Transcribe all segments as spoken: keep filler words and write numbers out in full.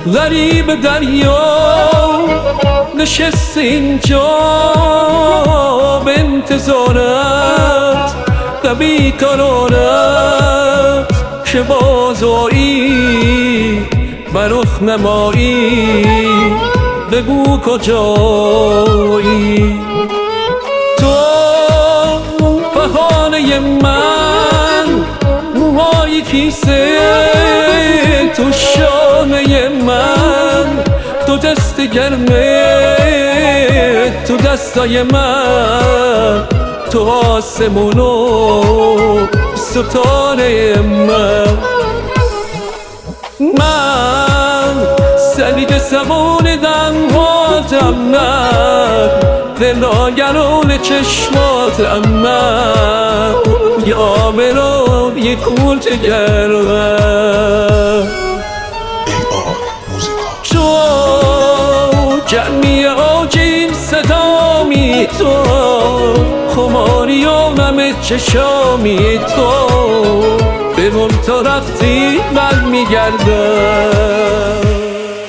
غریب دریا نشست اینجا به انتظارت و بیقرارت که بازایی بر رخ نمایی بگو کجایی تو بهانه من موهای کیسه تو شانه من تو دست گرمه تو دستای من تو آسمون و ستاره من من سلیج سبون دنهاتم من دلاگرون چشماتم من یا برو یه کول تگرم تو جمعی آجین صدامی تو خماری و نم چشامی تو بمون تا رفتی من میگردم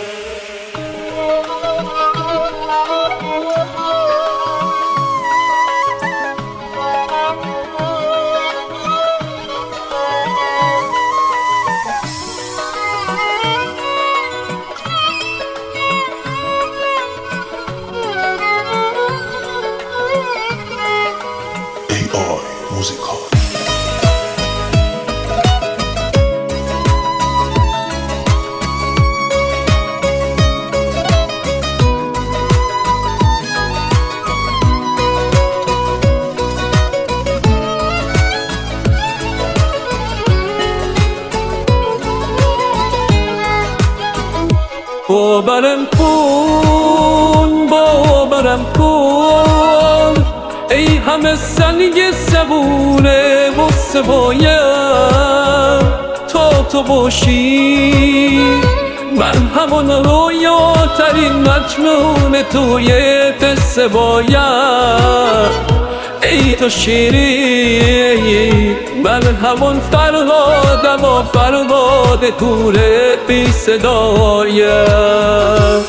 موزیکال باورم کن باورم کن ای همه سنگ صبونه و سبایم تا تو باشی من همون رویاترین مجنون توی قصه بایم ای تو شیری من همون فرهادم و فرهاد دوره بی صدایم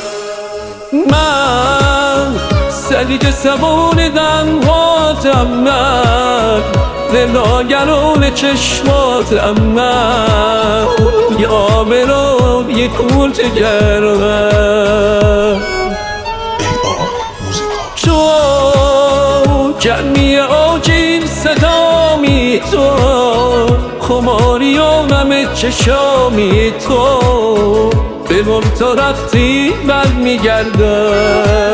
من سلیج سبون دنهاتم من دلاگرون چشماتم من یا برو یه کول تگرم تو جمعی آجین صدامی تو خماری و نم چشامی تو بمون تا رفتی من میگردم